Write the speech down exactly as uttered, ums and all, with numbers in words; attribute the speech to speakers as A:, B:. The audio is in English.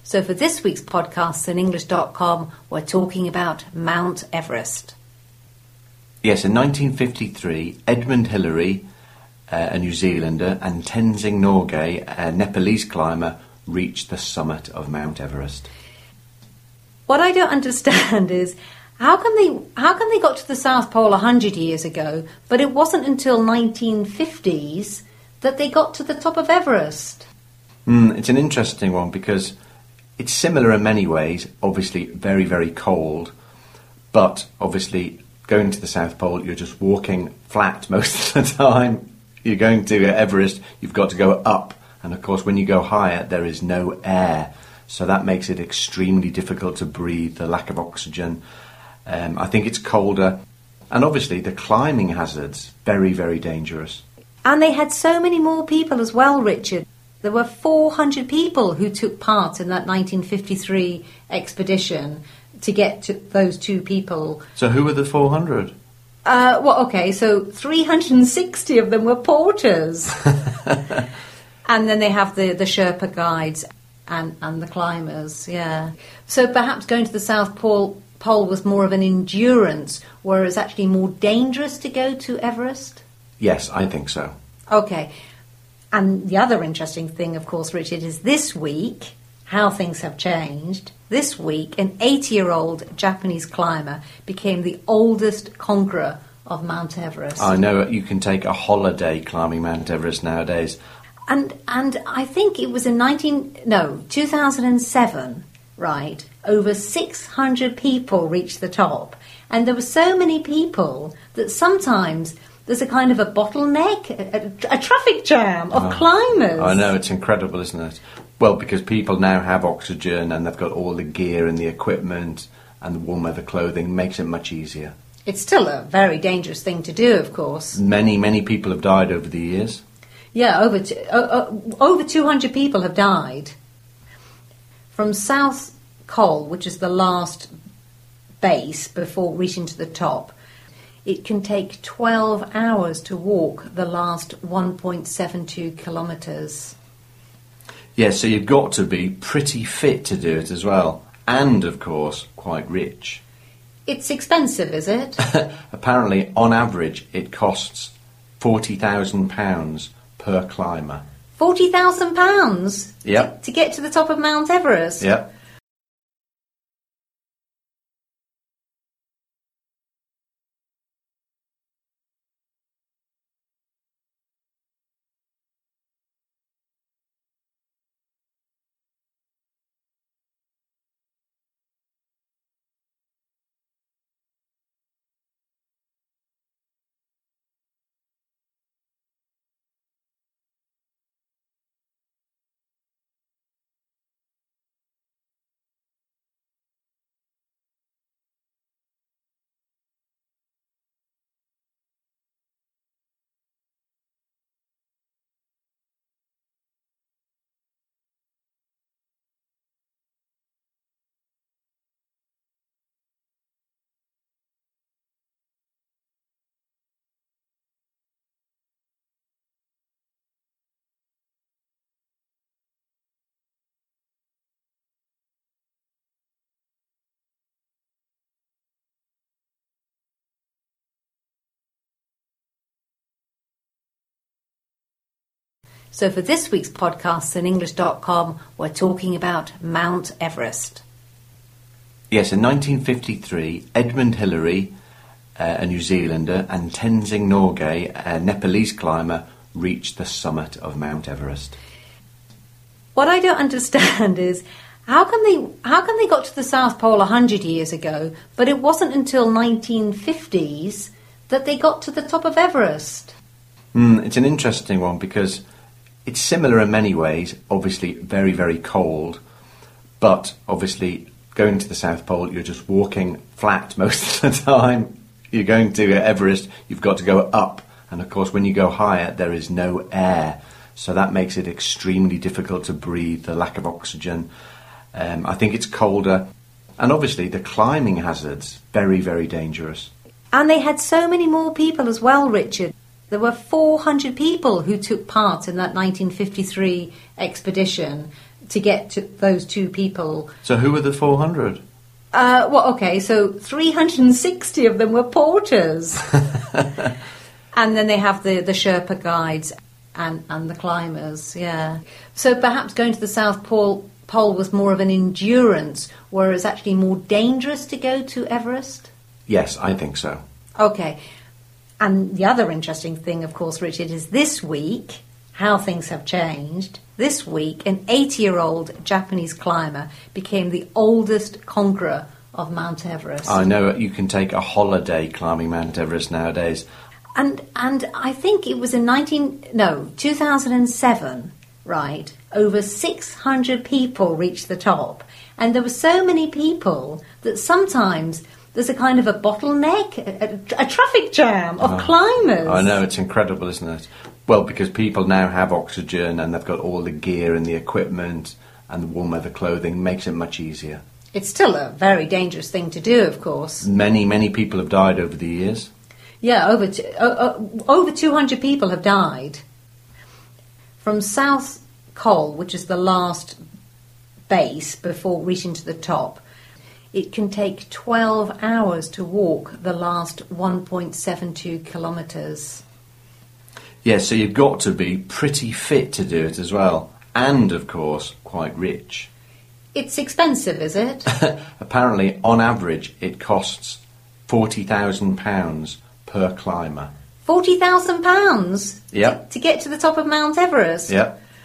A: So for this week's podcast in English dot com, we're talking about Mount Everest.
B: Yes, in nineteen fifty-three, Edmund Hillary, uh, a New Zealander, and Tenzing Norgay, a Nepalese climber, reached the summit of Mount Everest.
A: What I don't understand is how come they how come they got to the South Pole one hundred years ago, but it wasn't until nineteen fifties that they got to the top of Everest?
B: Mm, it's an interesting one because it's similar in many ways, obviously very, very cold, but obviously going to the South Pole, you're just walking flat most of the time. You're going to Everest, you've got to go up, and of course when you go higher there is no air, so that makes it extremely difficult to breathe, the lack of oxygen. Um, I think it's colder, and obviously the climbing hazards, very, very dangerous.
A: And they had so many more people as well, Richard. There were four hundred people who took part in that nineteen fifty-three expedition to get to those two people.
B: So who were the four hundred?
A: Uh, well, okay, so three hundred sixty of them were porters. And then they have the, the Sherpa guides and, and the climbers, yeah. So perhaps going to the South Pole, Pole was more of an endurance, whereas actually more dangerous to go to Everest?
B: Yes, I think so.
A: Okay. And the other interesting thing, of course, Richard, is this week, how things have changed. This week, an eighty-year-old Japanese climber became the oldest conqueror of Mount Everest.
B: I know, you can take a holiday climbing Mount Everest nowadays.
A: And and I think it was in nineteen no two thousand seven, right? Over six hundred people reached the top, and there were so many people that sometimes there's a kind of a bottleneck, a, a traffic jam of oh, climbers.
B: I know, it's incredible, isn't it? Well, because people now have oxygen and they've got all the gear and the equipment and the warm weather clothing, makes it much easier.
A: It's still a very dangerous thing to do, of course.
B: Many, many people have died over the years.
A: Yeah, over t- uh, uh, over two hundred people have died. From South Col, which is the last base before reaching to the top, it can take twelve hours to walk the last one point seven two kilometres.
B: Yes, so you've got to be pretty fit to do it as well. And, of course, quite rich.
A: It's expensive, is it?
B: Apparently, on average, it costs forty thousand pounds per climber.
A: forty thousand pounds?
B: Yep.
A: To, to get to the top of Mount Everest?
B: Yep.
A: So for this week's podcast in English dot com, we're talking about Mount Everest.
B: Yes, in nineteen fifty-three, Edmund Hillary, uh, a New Zealander, and Tenzing Norgay, a Nepalese climber, reached the summit of Mount Everest.
A: What I don't understand is how come they how come they got to the South Pole one hundred years ago, but it wasn't until nineteen fifties that they got to the top of Everest?
B: Mm, it's an interesting one because it's similar in many ways, obviously very, very cold, but obviously going to the South Pole, you're just walking flat most of the time. You're going to Everest, you've got to go up, and of course when you go higher there is no air, so that makes it extremely difficult to breathe, the lack of oxygen. Um, I think it's colder, and obviously the climbing hazards, very, very dangerous.
A: And they had so many more people as well, Richard. There were four hundred people who took part in that nineteen fifty-three expedition to get to those two people.
B: So who were the four hundred?
A: Uh, well, okay, so three hundred sixty of them were porters. And then they have the, the Sherpa guides and, and the climbers, yeah. So perhaps going to the South Pole, Pole was more of an endurance, whereas actually more dangerous to go to Everest?
B: Yes, I think so.
A: Okay. And the other interesting thing, of course, Richard, is this week, how things have changed. This week, an eighty-year-old Japanese climber became the oldest conqueror of Mount Everest.
B: I know you can take a holiday climbing Mount Everest nowadays.
A: And and I think it was in nineteen no two thousand seven, right? Over six hundred people reached the top, and there were so many people that sometimes there's a kind of a bottleneck, a, a, a traffic jam of
B: Oh,
A: climbers.
B: I know, it's incredible, isn't it? Well, because people now have oxygen and they've got all the gear and the equipment and the warm weather clothing, makes it much easier.
A: It's still a very dangerous thing to do, of course.
B: Many, many people have died over the years.
A: Yeah, over t- uh, uh, over two hundred people have died. From South Col, which is the last base before reaching to the top, it can take twelve hours to walk the last one point seven two kilometres.
B: Yes, so you've got to be pretty fit to do it as well. And, of course, quite rich.
A: It's expensive, is it?
B: Apparently, on average, it costs forty thousand pounds per climber.
A: forty thousand pounds
B: Yep.
A: to, to get to the top of Mount Everest?
B: Yep.